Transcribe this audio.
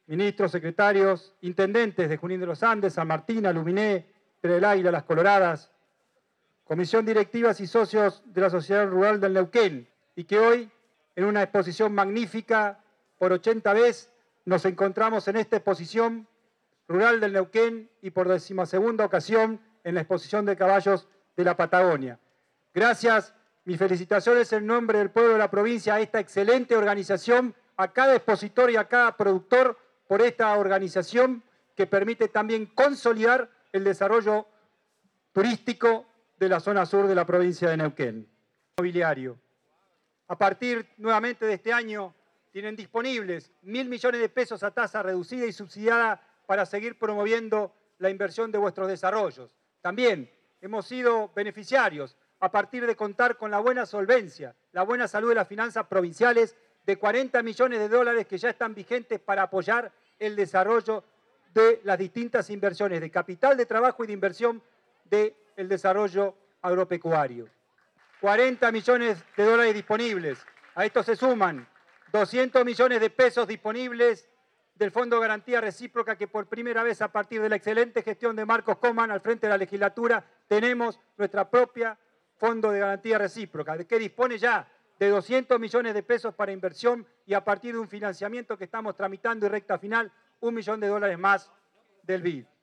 ministros, secretarios, intendentes de Junín de los Andes, San Martín, Aluminé, Piedra del Águila, Las Coloradas, comisión directivas y socios de la Sociedad Rural del Neuquén, y que hoy, en una exposición magnífica, por 80 veces, nos encontramos en esta exposición rural del Neuquén y por 12ª ocasión en la exposición de caballos de la Patagonia. Gracias, mis felicitaciones en nombre del pueblo de la provincia a esta excelente organización, a cada expositor y a cada productor por esta organización que permite también consolidar el desarrollo turístico de la zona sur de la provincia de Neuquén. Mobiliario. A partir nuevamente de este año tienen disponibles 1.000 millones de pesos a tasa reducida y subsidiada para seguir promoviendo la inversión de vuestros desarrollos. También hemos sido beneficiarios a partir de contar con la buena solvencia, la buena salud de las finanzas provinciales, de 40 millones de dólares que ya están vigentes para apoyar el desarrollo de las distintas inversiones de capital de trabajo y de inversión del desarrollo agropecuario. 40 millones de dólares disponibles. A esto se suman 200 millones de pesos disponibles del Fondo de Garantía Recíproca, que por primera vez a partir de la excelente gestión de Marcos Coman al frente de la legislatura tenemos nuestra propia Fondo de Garantía Recíproca, de que dispone ya de 200 millones de pesos para inversión y a partir de un financiamiento que estamos tramitando y recta final, $1 millón más del BID.